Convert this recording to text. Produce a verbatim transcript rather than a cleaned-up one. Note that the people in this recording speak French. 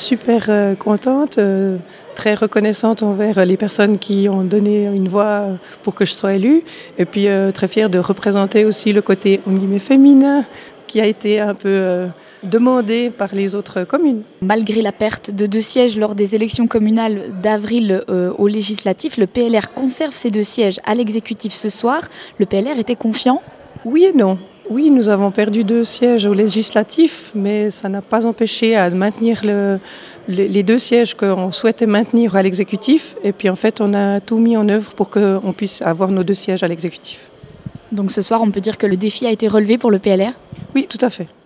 super euh, contente, euh, très reconnaissante envers les personnes qui ont donné une voix pour que je sois élue. Et puis euh, très fière de représenter aussi le côté en guillemets féminin qui a été un peu euh, demandé par les autres communes. Malgré la perte de deux sièges lors des élections communales d'avril euh, au législatif, le P L R conserve ses deux sièges à l'exécutif ce soir. Le P L R était confiant ? Oui et non. Oui, nous avons perdu deux sièges au législatif, mais ça n'a pas empêché à maintenir le, les, les deux sièges qu'on souhaitait maintenir à l'exécutif. Et puis en fait, on a tout mis en œuvre pour qu'on puisse avoir nos deux sièges à l'exécutif. Donc ce soir, on peut dire que le défi a été relevé pour le P L R ? Oui, tout à fait.